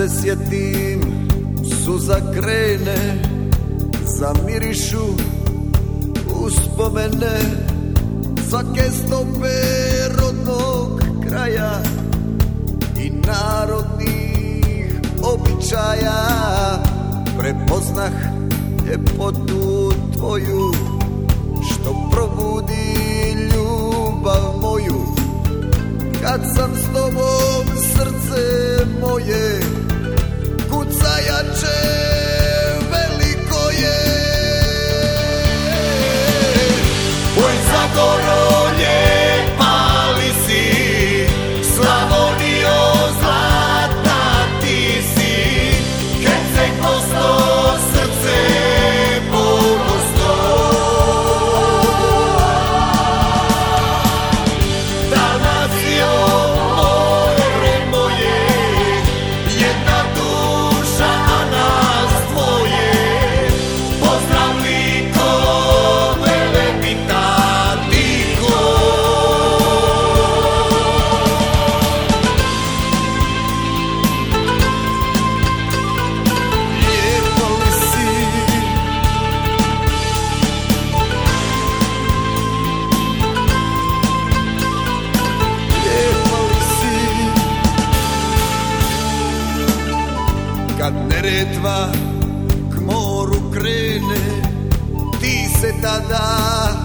se sjetim, suza krene, zamirišu uspomene svake stope rodnog kraja i narodnih običaja. Prepoznah ljepotu tvoju što probudi ljubav moju. Kad sam s tobom, srce moje kuca jače, veliko je. Oj, Zagoro, lijepa li si, Slavonijo, zlatna ti si, Herceg Bosno, srce polosno. Dalmacijo, more moje, jedna duša, a nas dvoje. Pozdrav liko, Velebita, Diko. Lijepo li si, lijepo li si. Kad Neretva k moru krene, ti se tada